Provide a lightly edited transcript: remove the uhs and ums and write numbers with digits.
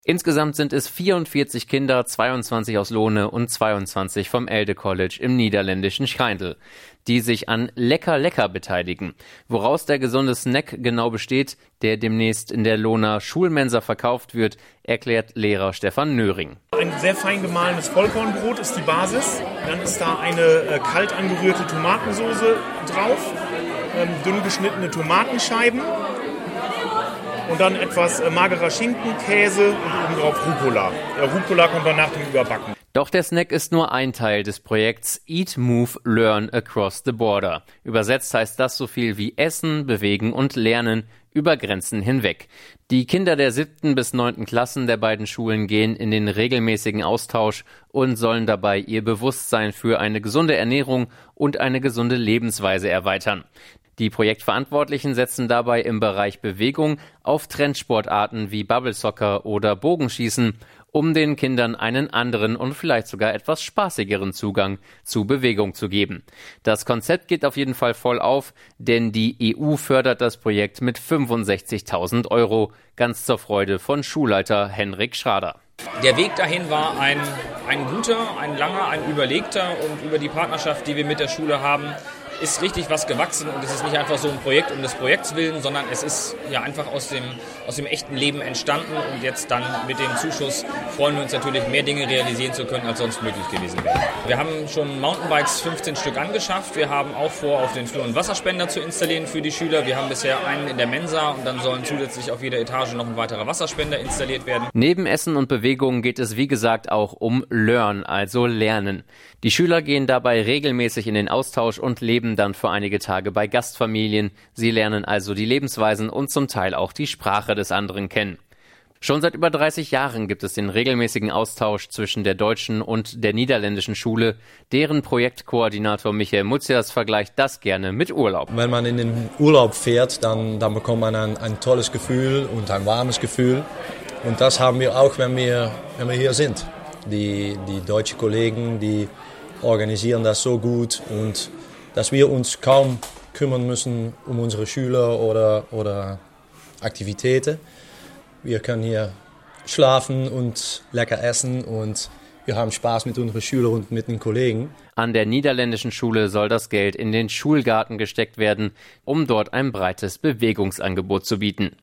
Insgesamt sind es 44 Kinder, 22 aus Lohne und 22 vom Elde College im niederländischen Schijndel, die sich an Lekker Lekker beteiligen. Woraus der gesunde Snack genau besteht, der demnächst in der Lohner Schulmensa verkauft wird, erklärt Lehrer Stefan Nöring. Ein sehr fein gemahlenes Vollkornbrot ist die Basis. Dann ist da eine kalt angerührte Tomatensoße drauf, dünn geschnittene Tomatenscheiben. Und dann etwas magerer Schinken, Käse und obendrauf Rucola. Der Rucola kommt dann nach dem Überbacken. Doch der Snack ist nur ein Teil des Projekts Eat, Move, Learn Across the Border. Übersetzt heißt das so viel wie Essen, Bewegen und Lernen über Grenzen hinweg. Die Kinder der 7. bis 9. Klassen der beiden Schulen gehen in den regelmäßigen Austausch und sollen dabei ihr Bewusstsein für eine gesunde Ernährung und eine gesunde Lebensweise erweitern. Die Projektverantwortlichen setzen dabei im Bereich Bewegung auf Trendsportarten wie Bubble Soccer oder Bogenschießen, um den Kindern einen anderen und vielleicht sogar etwas spaßigeren Zugang zu Bewegung zu geben. Das Konzept geht auf jeden Fall voll auf, denn die EU fördert das Projekt mit 65.000 €, ganz zur Freude von Schulleiter Henrik Schrader. Der Weg dahin war ein guter, ein langer, ein überlegter, und über die Partnerschaft, die wir mit der Schule haben, ist richtig was gewachsen, und es ist nicht einfach so ein Projekt um des Projekts willen, sondern es ist ja einfach aus dem echten Leben entstanden, und jetzt dann mit dem Zuschuss freuen wir uns natürlich, mehr Dinge realisieren zu können, als sonst möglich gewesen wäre. Wir haben schon Mountainbikes 15 Stück angeschafft, wir haben auch vor, auf den Flur einen Wasserspender zu installieren für die Schüler. Wir haben bisher einen in der Mensa, und dann sollen zusätzlich auf jeder Etage noch ein weiterer Wasserspender installiert werden. Neben Essen und Bewegung geht es wie gesagt auch um Learn, also Lernen. Die Schüler gehen dabei regelmäßig in den Austausch und leben dann für einige Tage bei Gastfamilien. Sie lernen also die Lebensweisen und zum Teil auch die Sprache des anderen kennen. Schon seit über 30 Jahren gibt es den regelmäßigen Austausch zwischen der deutschen und der niederländischen Schule. Deren Projektkoordinator Michael Mutzias vergleicht das gerne mit Urlaub. Wenn man in den Urlaub fährt, dann bekommt man ein tolles Gefühl und ein warmes Gefühl. Und das haben wir auch, wenn wir hier sind. Die deutschen Kollegen, die organisieren das so gut, und dass wir uns kaum kümmern müssen um unsere Schüler oder Aktivitäten. Wir können hier schlafen und lecker essen, und wir haben Spaß mit unseren Schülern und mit den Kollegen. An der niederländischen Schule soll das Geld in den Schulgarten gesteckt werden, um dort ein breites Bewegungsangebot zu bieten.